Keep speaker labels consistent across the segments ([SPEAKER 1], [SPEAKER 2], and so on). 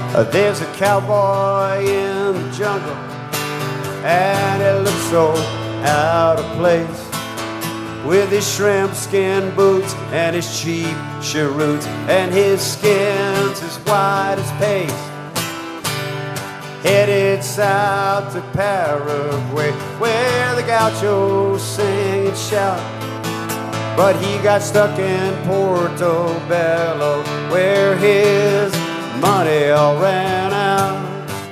[SPEAKER 1] There's a cowboy in the jungle, and it looks so out of place, with his shrimp skin boots and his cheap cheroots, and his skin's as white as paste. Headed south to Paraguay, where the gauchos sing and shout. But he got stuck in Portobello, where his money all ran out.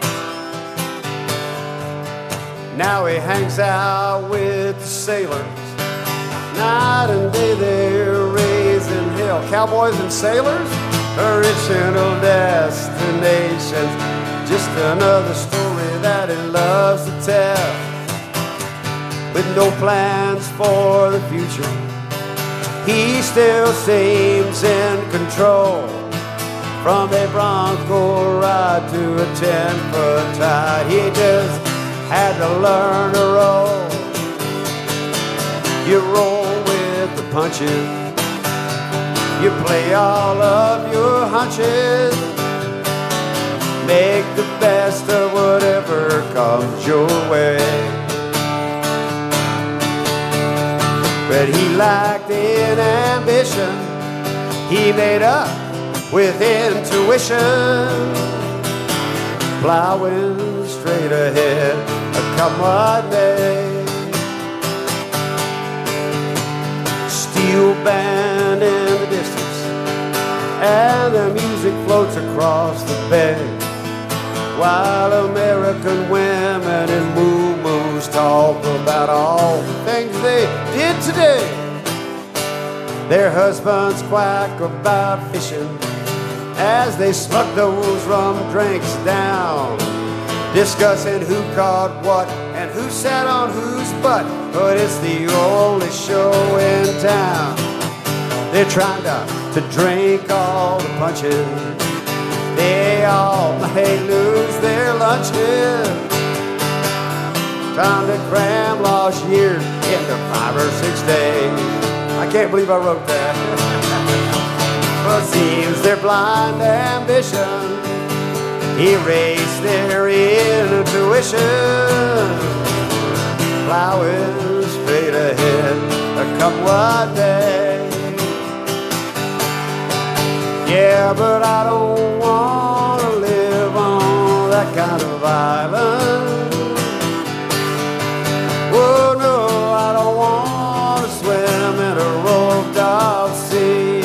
[SPEAKER 1] Now he hangs out with the sailors, night and day they're raising hell. Cowboys and sailors, original destinations, just another story that he loves to tell. With no plans for the future, he still seems in control. From a Bronco ride to a 10-foot tide, he just had to learn to roll. You roll with the punches, you play all of your hunches, make the best of whatever comes your way. But he lacked in ambition, he made up with intuition, plowing straight ahead, come what may. Steel band in the distance, and the music floats across the bay, while American women in moo-moos talk about all the things they did today. Their husbands quack about fishing as they slug those rum drinks down, discussing who caught what and who sat on whose butt. But it's the only show in town. They're trying to drink all the punches, they all may lose their lunches, trying to cram lost years into 5 or 6 days. I can't believe I wrote that. But seems their blind ambition erased their intuition, plowing straight ahead, come what may. Yeah, but I don't want to live on that kind of island. Oh no, I don't want to swim in a roped off sea.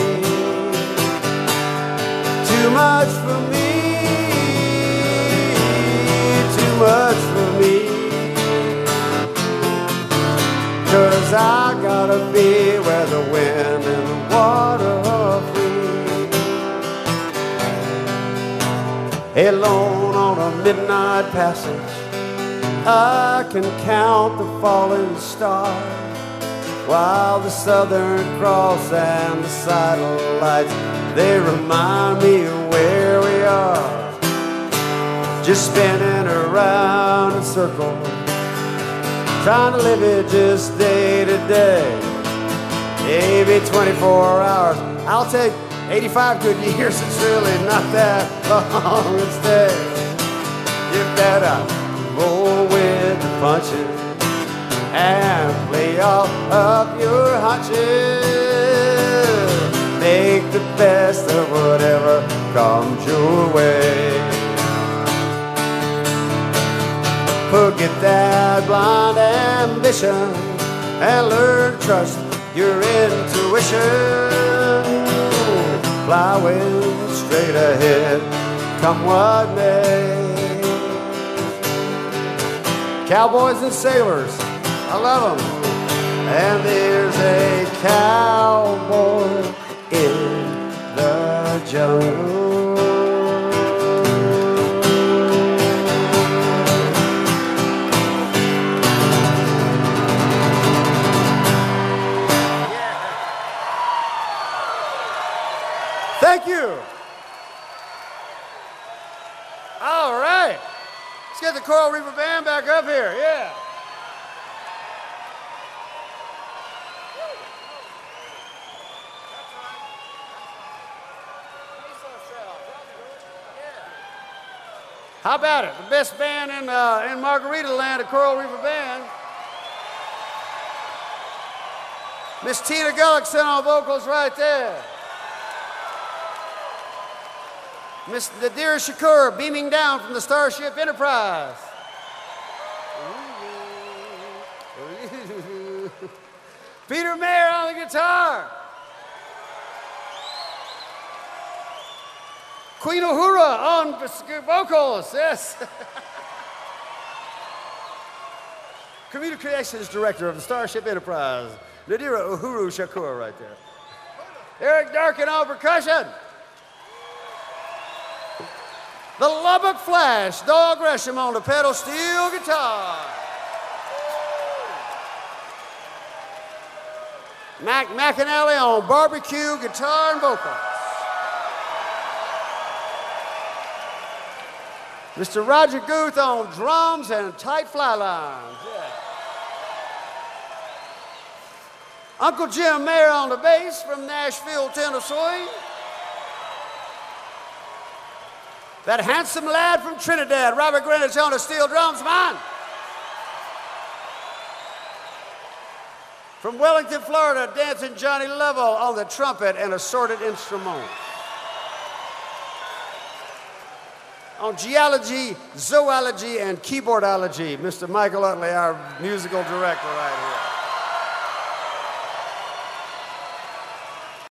[SPEAKER 1] Too much for me, too much for me. 'Cause I gotta be where the wind and the water are free. Alone on a midnight passage, I can count the falling stars, while the Southern Cross and the satellites, they remind me of where we are. Just spinning around in circles, trying to live it just day to day. Maybe 24 hours, I'll take 85 good years, it's really not that long a stay. You better roll with the punches and play off of your hunches. Make the best of whatever comes your way. Forget that blind ambition and learn to trust your intuition. Plowing straight ahead, come what may. Cowboys and sailors, I love them. And there's a cowboy in the jungle. Thank you. All right. Let's get the Coral Reaper Band back up here. Yeah. How about it? The best band in Margarita-land, the Coral Reefer Band. Miss Tina Gullickson on vocals right there. Miss Nadira Shakur beaming down from the Starship Enterprise. Peter Mayer on the guitar. Queen Uhura on vocals, yes. Communications Director of the Starship Enterprise, Nadira Uhuru Shakur right there. Eric Darkin on percussion. The Lubbock Flash, Dog Gresham on the pedal steel guitar. Mac McAnally on barbecue guitar and vocals. Mr. Roger Guth on drums and tight fly lines. Yeah. Uncle Jim Mayer on the bass from Nashville, Tennessee. That handsome lad from Trinidad, Robert Greenwich on the steel drums, man. From Wellington, Florida, Dancing Johnny Lovell on the trumpet and assorted instruments. On geology, zoology, and keyboardology, Mr. Michael Utley, our musical director right here.